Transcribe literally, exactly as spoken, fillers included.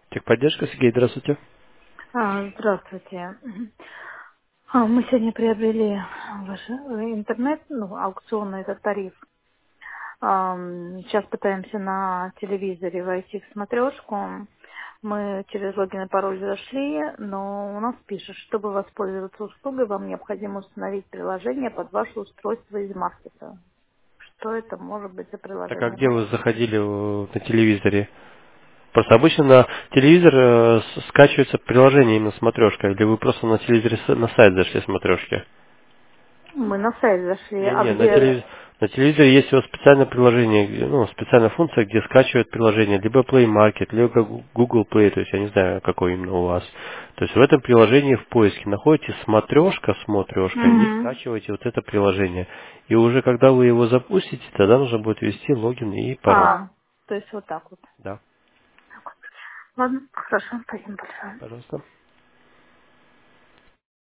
Техподдержка, Сергей, здравствуйте. А, Здравствуйте. А, Мы сегодня приобрели ваш э, интернет, ну, аукционный этот тариф. Ам, Сейчас пытаемся на телевизоре войти в смотрешку. Мы через логин и пароль зашли, но у нас пишет, чтобы воспользоваться услугой, вам необходимо установить приложение под ваше устройство из маркета. Что это может быть за Так а приложение? где вы заходили э, на телевизоре? Просто обычно на телевизор э, с- скачивается приложение именно смотрешка, или вы просто на телевизоре с- на сайт зашли смотрешки? Мы на сайт зашли, а Не-не, на, где? телевиз- на телевизоре есть у вас специальное приложение, где- ну, специальная функция, где скачивают приложение, либо Play Market, либо как Google Play, то есть я не знаю, какой именно у вас. То есть в этом приложении в поиске находите смотрешка, смотрешка, и Мгм. скачиваете вот это приложение. И уже когда вы его запустите, тогда нужно будет ввести логин и пароль. А, то есть вот так вот. Да, Ладно, хорошо, спасибо большое. пожалуйста.